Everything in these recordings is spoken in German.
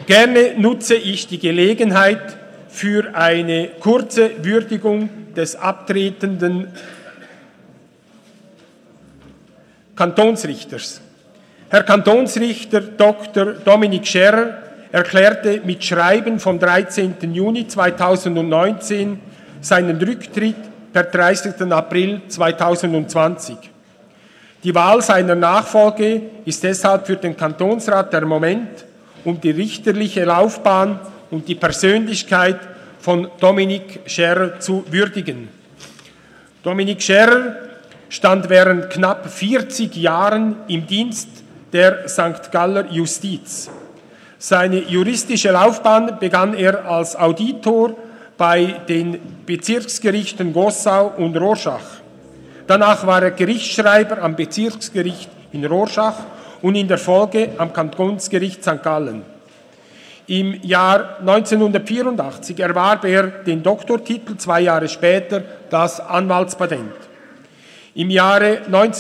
Gerne nutze ich die Gelegenheit für eine kurze Würdigung des abtretenden Kantonsrichters. Herr Kantonsrichter Dr. Dominik Scherrer erklärte mit Schreiben vom 13. Juni 2019 seinen Rücktritt per 30. April 2020. Die Wahl seiner Nachfolge ist deshalb für den Kantonsrat der Moment, um die richterliche Laufbahn und die Persönlichkeit von Dominik Scherrer zu würdigen. Dominik Scherrer stand während knapp 40 Jahren im Dienst der St. Galler Justiz. Seine juristische Laufbahn begann er als Auditor bei den Bezirksgerichten Gossau und Rorschach. Danach war er Gerichtsschreiber am Bezirksgericht in Rorschach und in der Folge am Kantonsgericht St. Gallen. Im Jahr 1984 erwarb er den Doktortitel, 2 Jahre später das Anwaltspatent. Im Jahre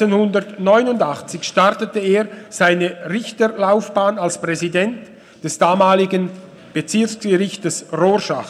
1989 startete er seine Richterlaufbahn als Präsident des damaligen Bezirksgerichtes Rorschach.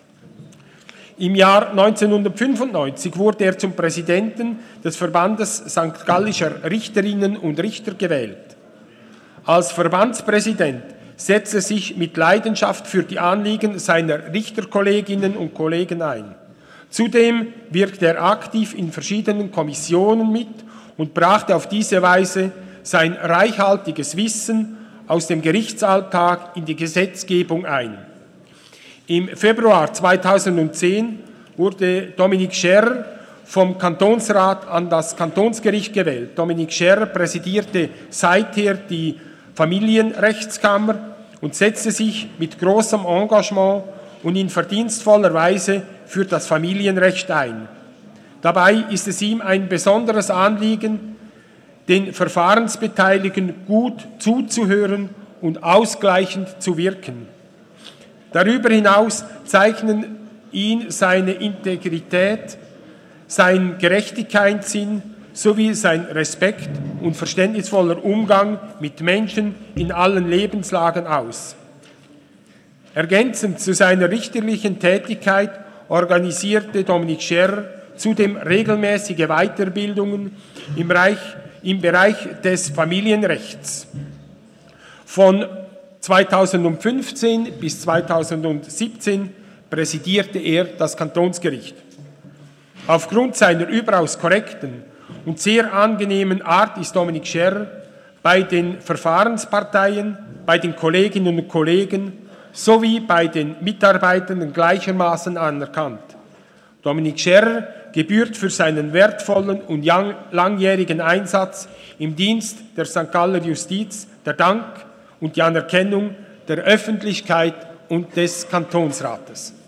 Im Jahr 1995 wurde er zum Präsidenten des Verbandes St. Gallischer Richterinnen und Richter gewählt. Als Verbandspräsident setzte er sich mit Leidenschaft für die Anliegen seiner Richterkolleginnen und Kollegen ein. Zudem wirkte er aktiv in verschiedenen Kommissionen mit und brachte auf diese Weise sein reichhaltiges Wissen aus dem Gerichtsalltag in die Gesetzgebung ein. Im Februar 2010 wurde Dominik Scherrer vom Kantonsrat an das Kantonsgericht gewählt. Dominik Scherrer präsidierte seither die Familienrechtskammer und setzte sich mit großem Engagement und in verdienstvoller Weise für das Familienrecht ein. Dabei ist es ihm ein besonderes Anliegen, den Verfahrensbeteiligten gut zuzuhören und ausgleichend zu wirken. Darüber hinaus zeichnen ihn seine Integrität, sein Gerechtigkeitssinn sowie sein Respekt und verständnisvoller Umgang mit Menschen in allen Lebenslagen aus. Ergänzend zu seiner richterlichen Tätigkeit organisierte Dominik Scherrer zudem regelmäßige Weiterbildungen im Bereich des Familienrechts. Von 2015 bis 2017 präsidierte er das Kantonsgericht. Aufgrund seiner überaus korrekten und sehr angenehmen Art ist Dominik Scherrer bei den Verfahrensparteien, bei den Kolleginnen und Kollegen sowie bei den Mitarbeitenden gleichermaßen anerkannt. Dominik Scherrer gebührt für seinen wertvollen und langjährigen Einsatz im Dienst der St. Galler Justiz der Dank und die Anerkennung der Öffentlichkeit und des Kantonsrates.